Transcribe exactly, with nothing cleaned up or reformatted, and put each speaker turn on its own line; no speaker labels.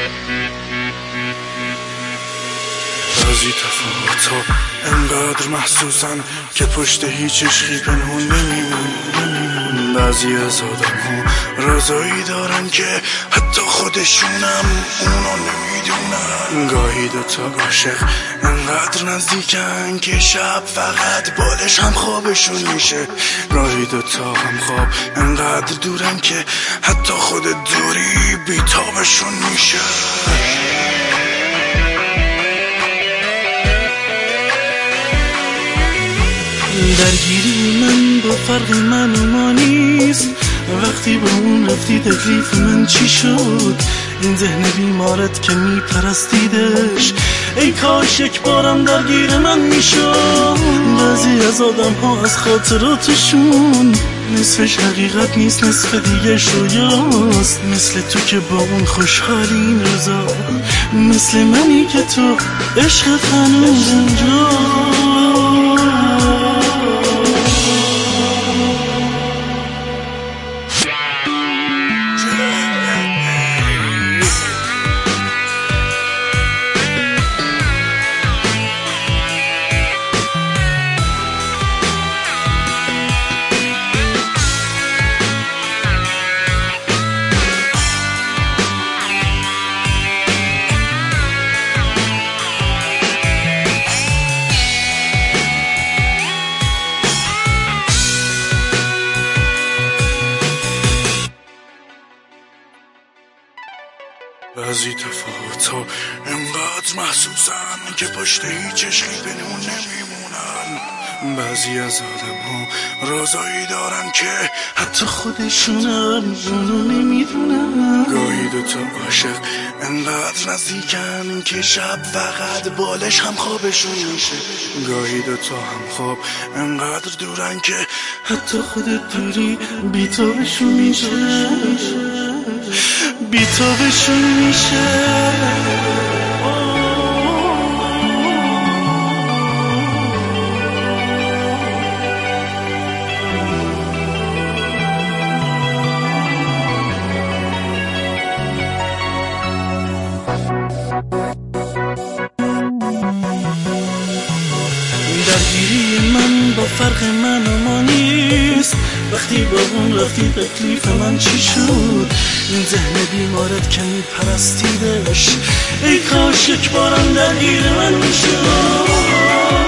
بعضی تفاوت‌ها انقدر محسوسن که پشت هیچ عشقی پنهون نمیمون. بعضی از آدم‌ها رازایی دارن که حتی خودشونم اونو نمیدونن. گاهی دوتا عاشق انقدر نزدیکن که شب فقط بالش هم خوابشون میشه. گاهی دوتا هم خواب انقدر دورن که حتی خود دوری بیتابشون میشه. درگیری من با فرق من و ما نیست. وقتی با اون رفتی تکلیف من چی شد؟ این ذهن بیمارت که میپرستیدش ای کاش یک بارم درگیر من میشد. بعضی از آدم ها از خاطراتشون نصفش حقیقت نیست، نصف دیگه شویاست. مثل تو که با اون خوشحالی این روزا، مثل منی که تو عشقت هنوز اونجا. بعضی تفاوت‌ها انقدر محسوسن که پشت هیچ عشقی پنهون نمیمونن. بعضی از آدم‌ها رازایی دارن که حتی خودشونم اونو نمیدونن. گاهی دوتا عاشق انقدر نزدیکن که شب فقط بالش هم خوابشون میشه. گاهی دوتا هم خواب انقدر دورن که حتی خود دوری بیتابشون میشه. بیتابشون میشه. درگیری من با فرق من و ما نیست. وقتی با اون رفتی تکلیف من چی شد؟ این ذهن بیمارت که میپرستیدش ای کاش یک بارم درگیر من میشد.